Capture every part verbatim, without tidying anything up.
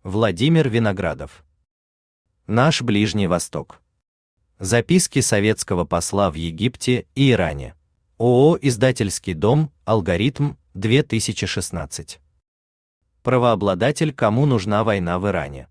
Владимир Виноградов. Наш Ближний Восток. Записки советского посла в Египте и Иране. ООО «Издательский дом», «Алгоритм», две тысячи шестнадцать. Правообладатель. Кому нужна война в Иране?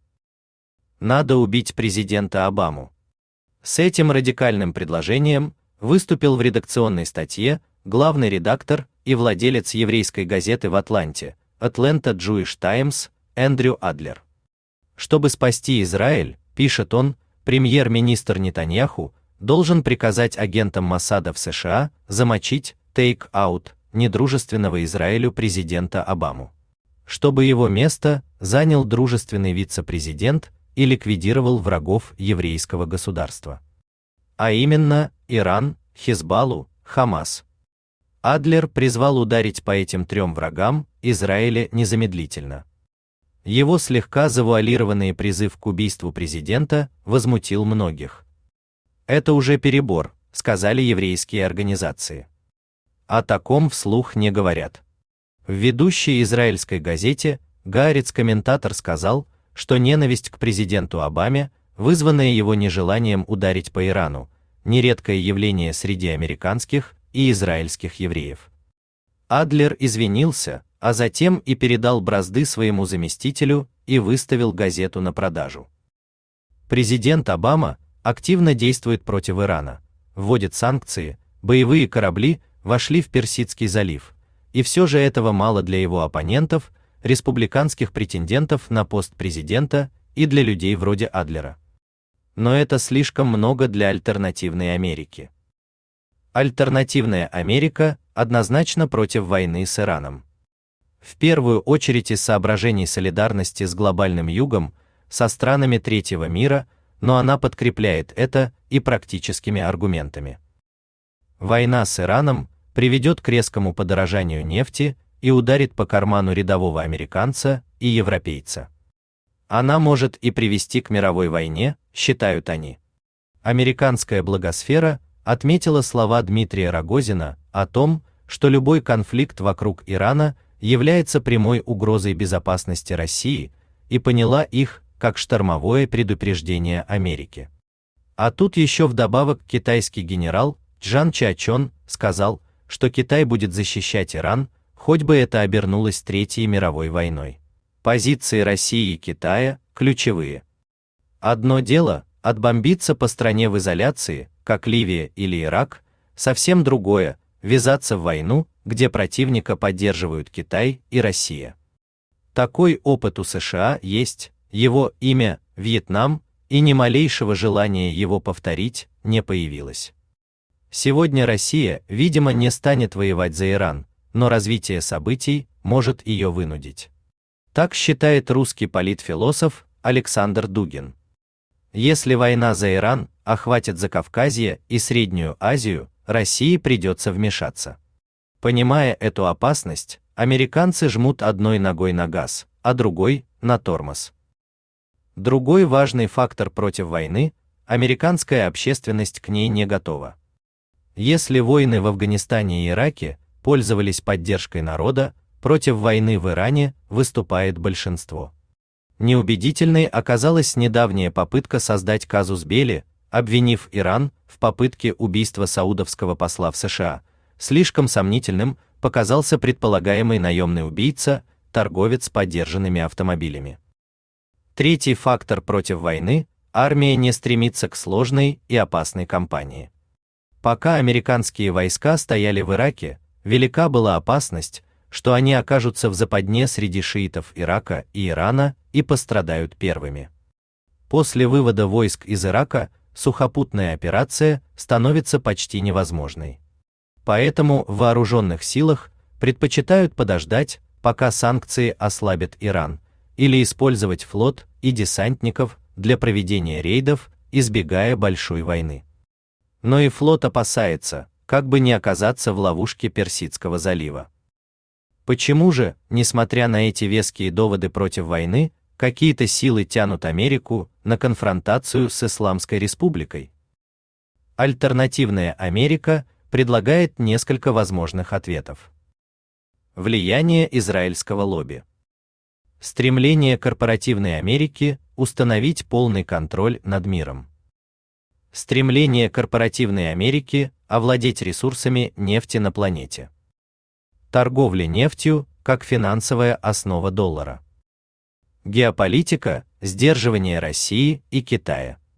Надо убить президента Обаму. С этим радикальным предложением выступил в редакционной статье главный редактор и владелец еврейской газеты в Атланте, Atlanta Jewish Times, Эндрю Адлер. Чтобы спасти Израиль, пишет он, премьер-министр Нетаньяху должен приказать агентам Моссада в США замочить, take-out, недружественного Израилю президента Обаму. Чтобы его место занял дружественный вице-президент и ликвидировал врагов еврейского государства. А именно, Иран, Хизбаллу, Хамас. Адлер призвал ударить по этим трем врагам Израиля незамедлительно. Его слегка завуалированный призыв к убийству президента возмутил многих. Это уже перебор, сказали еврейские организации. О таком вслух не говорят. В ведущей израильской газете Гаарец-комментатор сказал, что ненависть к президенту Обаме, вызванная его нежеланием ударить по Ирану, нередкое явление среди американских и израильских евреев. Адлер извинился, а затем и передал бразды своему заместителю и выставил газету на продажу. Президент Обама активно действует против Ирана, вводит санкции, боевые корабли вошли в Персидский залив, и все же этого мало для его оппонентов, республиканских претендентов на пост президента и для людей вроде Адлера. Но это слишком много для альтернативной Америки. Альтернативная Америка однозначно против войны с Ираном. В первую очередь из соображений солидарности с глобальным югом, со странами третьего мира, но она подкрепляет это и практическими аргументами. Война с Ираном приведет к резкому подорожанию нефти и ударит по карману рядового американца и европейца. Она может и привести к мировой войне, считают они. Американская благосфера отметила слова Дмитрия Рогозина о том, что любой конфликт вокруг Ирана является прямой угрозой безопасности России, и поняла их как штормовое предупреждение Америки. А тут еще вдобавок китайский генерал Чжан Чжачон сказал, что Китай будет защищать Иран, хоть бы это обернулось Третьей мировой войной. Позиции России и Китая ключевые. Одно дело отбомбиться по стране в изоляции, как Ливия или Ирак, совсем другое ввязаться в войну, где противника поддерживают Китай и Россия. Такой опыт у США есть, его имя Вьетнам, и ни малейшего желания его повторить не появилось. Сегодня Россия, видимо, не станет воевать за Иран, но развитие событий может ее вынудить. Так считает русский политфилософ Александр Дугин. Если война за Иран охватит Закавказье и Среднюю Азию, России придется вмешаться. Понимая эту опасность, американцы жмут одной ногой на газ, а другой – на тормоз. Другой важный фактор против войны – американская общественность к ней не готова. Если войны в Афганистане и Ираке пользовались поддержкой народа, против войны в Иране выступает большинство. Неубедительной оказалась недавняя попытка создать казус белли, обвинив Иран в попытке убийства саудовского посла в США. Слишком сомнительным показался предполагаемый наемный убийца, торговец подержанными автомобилями. Третий фактор против войны – армия не стремится к сложной и опасной кампании. Пока американские войска стояли в Ираке, велика была опасность, что они окажутся в западне среди шиитов Ирака и Ирана и пострадают первыми. После вывода войск из Ирака сухопутная операция становится почти невозможной. Поэтому в вооруженных силах предпочитают подождать, пока санкции ослабят Иран, или использовать флот и десантников для проведения рейдов, избегая большой войны. Но и флот опасается, как бы не оказаться в ловушке Персидского залива. Почему же, несмотря на эти веские доводы против войны, какие-то силы тянут Америку на конфронтацию с Исламской республикой? Альтернативная Америка предлагает несколько возможных ответов. Влияние израильского лобби. Стремление корпоративной Америки установить полный контроль над миром. Стремление корпоративной Америки овладеть ресурсами нефти на планете. Торговля нефтью как финансовая основа доллара. Геополитика, сдерживание России и Китая.